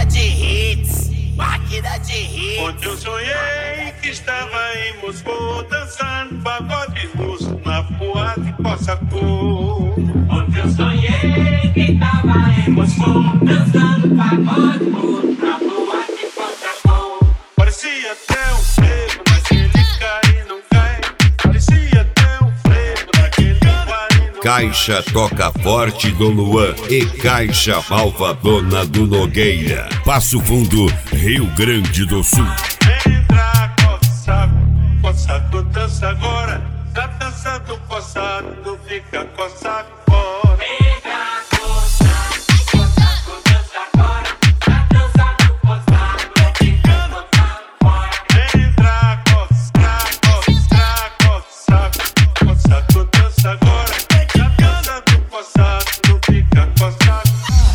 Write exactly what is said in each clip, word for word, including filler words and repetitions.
de hits, máquina de hits. Onde eu sonhei que estava em Moscou, dançando pagode russo na boate Cossacô. Onde eu sonhei que estava em Moscou, dançando pagode russo na boate Cossacô. Parecia até um frevo naquele cai e não cai. Parecia até um frevo naquele cai e não cai. Caixa Toca Forte do Luan e Caixa Malvadona do Nogueira. Passo Fundo, Rio Grande do Sul. Entra, coçado, coçado, dança agora. Da dança do coçado, fica coçado fora. Entra, coçado, coçado, dança agora. Da dança do coçado, fica coçado fora. Entra, coçado, coçado, coçado, coçado, dança agora. Da dança do coçado, fica coçado.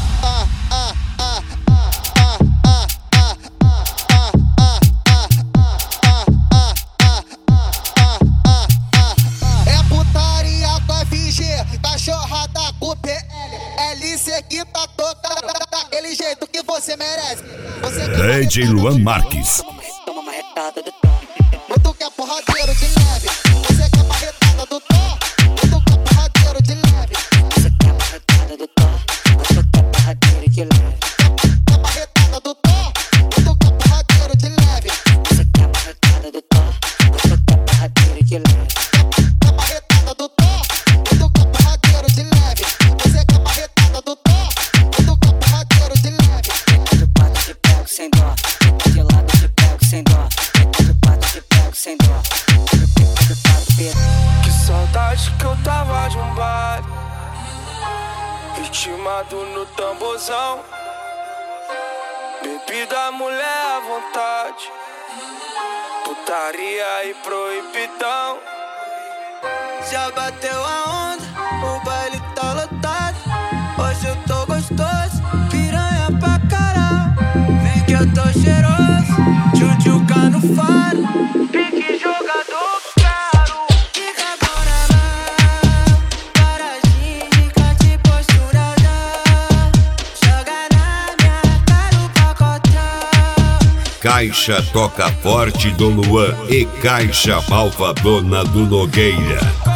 É putaria com a F G, cachorrada com P L. L C que tá tocando daquele jeito que você merece. Você D J Luan Marques. toma uma retada do tom. Tu quer porradeiro de leve. Você quer marretada do tom. Tu quer porradeiro de leve. Você quer marretada do tom. Tu quer porradeiro de leve. Quer marretada do tom. Tu quer porradeiro de leve. Você quer marretada do tom. Tu quer porradeiro de leve. Quer marretada do tom. Tu quer porradeiro de leve. Você quer marretada do tom. Tu quer porradeiro de leve. De pato te pego sem dó. De lado te pego sem dó. De pato te pego sem dó. De pato pego. Que saudade que eu tava de um baile, ritmado no tamborzão. Bebida, mulher à vontade, putaria e proibidão. Já bateu a onda, o baile tá lotado. Hoje eu tô gostoso, piranha pra caralho. Vem que eu tô cheiroso, tchutchuca no faro. Pique jogador caro. Fica agora lá, para ginga de posturada. Joga na minha cara o pacotão. Caixa Toca Forte do Luan e Caixa Malvadona do Nogueira.